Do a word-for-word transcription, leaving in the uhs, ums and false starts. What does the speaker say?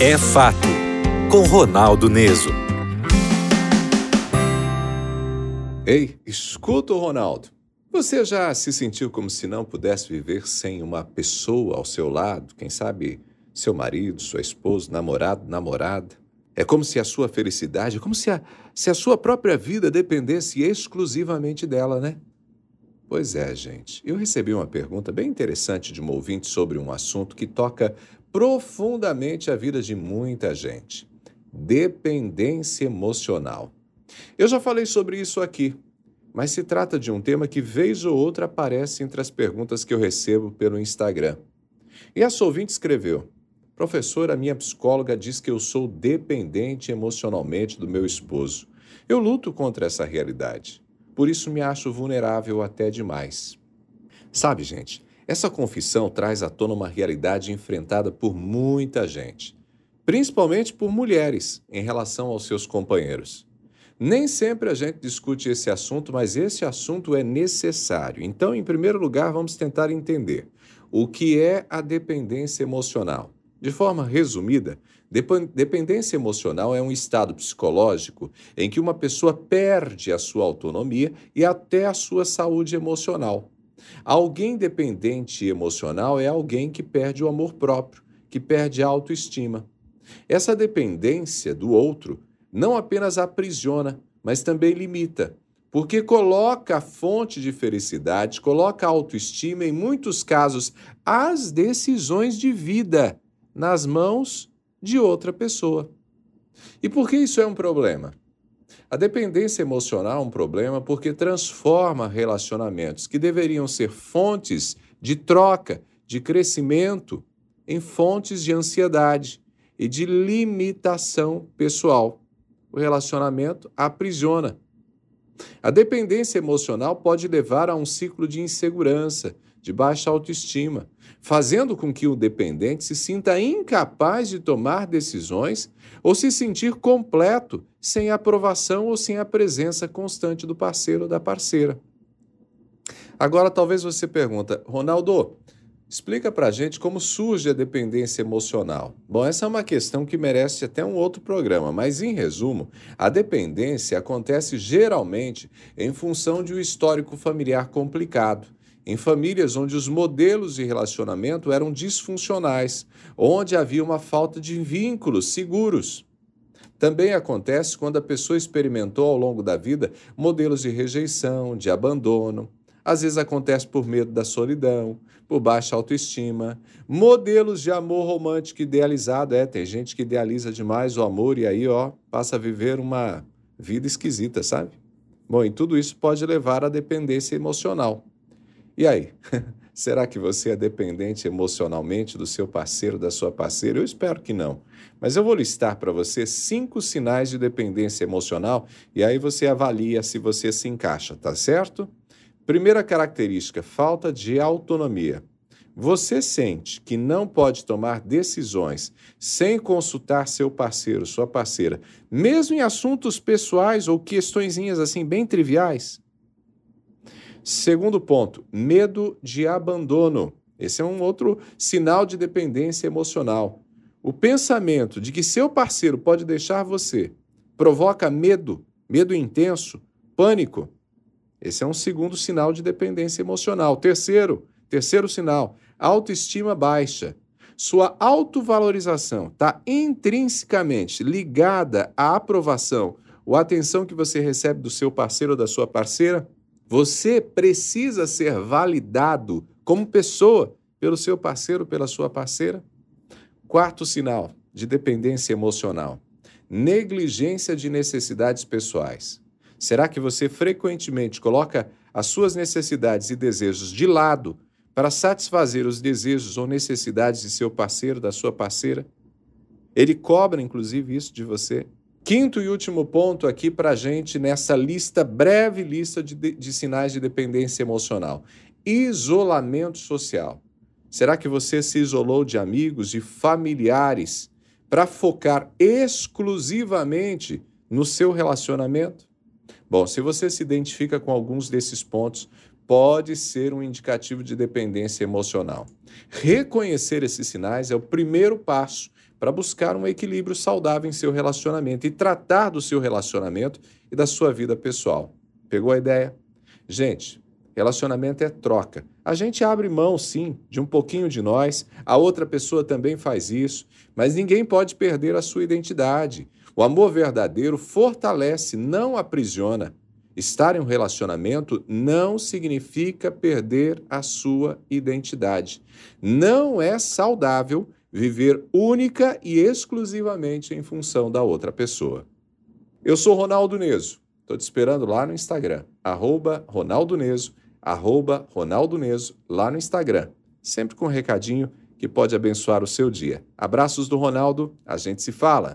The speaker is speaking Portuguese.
É Fato, com Ronaldo Neso. Ei, escuta o Ronaldo. Você já se sentiu como se não pudesse viver sem uma pessoa ao seu lado? Quem sabe seu marido, sua esposa, namorado, namorada? É como se a sua felicidade, como se a, se a sua própria vida dependesse exclusivamente dela, né? Pois é, gente. Eu recebi uma pergunta bem interessante de um ouvinte sobre um assunto que toca profundamente a vida de muita gente. Dependência emocional. Eu já falei sobre isso aqui, mas se trata de um tema que vez ou outra aparece entre as perguntas que eu recebo pelo Instagram. E essa ouvinte escreveu: professor, a minha psicóloga diz que eu sou dependente emocionalmente do meu esposo. Eu luto contra essa realidade. Por isso me acho vulnerável até demais. Sabe, gente, essa confissão traz à tona uma realidade enfrentada por muita gente, principalmente por mulheres, em relação aos seus companheiros. Nem sempre a gente discute esse assunto, mas esse assunto é necessário. Então, em primeiro lugar, vamos tentar entender o que é a dependência emocional. De forma resumida, dependência emocional é um estado psicológico em que uma pessoa perde a sua autonomia e até a sua saúde emocional. Alguém dependente emocional é alguém que perde o amor próprio, que perde a autoestima. Essa dependência do outro não apenas aprisiona, mas também limita, porque coloca a fonte de felicidade, coloca a autoestima, em muitos casos, as decisões de vida nas mãos de outra pessoa. E por que isso é um problema? A dependência emocional é um problema porque transforma relacionamentos que deveriam ser fontes de troca, de crescimento, em fontes de ansiedade e de limitação pessoal. O relacionamento aprisiona. A dependência emocional pode levar a um ciclo de insegurança, de baixa autoestima, fazendo com que o dependente se sinta incapaz de tomar decisões ou se sentir completo sem a aprovação ou sem a presença constante do parceiro ou da parceira. Agora, talvez você pergunta, Ronaldo, explica pra gente como surge a dependência emocional. Bom, essa é uma questão que merece até um outro programa, mas em resumo, a dependência acontece geralmente em função de um histórico familiar complicado, em famílias onde os modelos de relacionamento eram disfuncionais, onde havia uma falta de vínculos seguros. Também acontece quando a pessoa experimentou ao longo da vida modelos de rejeição, de abandono. Às vezes acontece por medo da solidão, por baixa autoestima, modelos de amor romântico idealizado. É, tem gente que idealiza demais o amor e aí, ó, passa a viver uma vida esquisita, sabe? Bom, e tudo isso pode levar à dependência emocional. E aí, será que você é dependente emocionalmente do seu parceiro, da sua parceira? Eu espero que não. Mas eu vou listar para você cinco sinais de dependência emocional e aí você avalia se você se encaixa, tá certo? Primeira característica, falta de autonomia. Você sente que não pode tomar decisões sem consultar seu parceiro, sua parceira, mesmo em assuntos pessoais ou questõezinhas assim bem triviais? Segundo ponto, medo de abandono. Esse é um outro sinal de dependência emocional. O pensamento de que seu parceiro pode deixar você provoca medo, medo intenso, pânico. Esse é um segundo sinal de dependência emocional. Terceiro, terceiro sinal, autoestima baixa. Sua autovalorização está intrinsecamente ligada à aprovação ou à atenção que você recebe do seu parceiro ou da sua parceira. Você precisa ser validado como pessoa pelo seu parceiro, pela sua parceira. Quarto sinal de dependência emocional, negligência de necessidades pessoais. Será que você frequentemente coloca as suas necessidades e desejos de lado para satisfazer os desejos ou necessidades de seu parceiro, da sua parceira? Ele cobra, inclusive, isso de você. Quinto e último ponto aqui para a gente nessa lista, breve lista de, de, de sinais de dependência emocional. Isolamento social. Será que você se isolou de amigos, de familiares, para focar exclusivamente no seu relacionamento? Bom, se você se identifica com alguns desses pontos, pode ser um indicativo de dependência emocional. Reconhecer esses sinais é o primeiro passo para buscar um equilíbrio saudável em seu relacionamento e tratar do seu relacionamento e da sua vida pessoal. Pegou a ideia? Gente, relacionamento é troca. A gente abre mão, sim, de um pouquinho de nós, a outra pessoa também faz isso, mas ninguém pode perder a sua identidade. O amor verdadeiro fortalece, não aprisiona. Estar em um relacionamento não significa perder a sua identidade. Não é saudável viver única e exclusivamente em função da outra pessoa. Eu sou Ronaldo Neso. Estou te esperando lá no Instagram, arroba Ronaldo Neso, arroba Ronaldo Neso, lá no Instagram. Sempre com um recadinho que pode abençoar o seu dia. Abraços do Ronaldo, a gente se fala.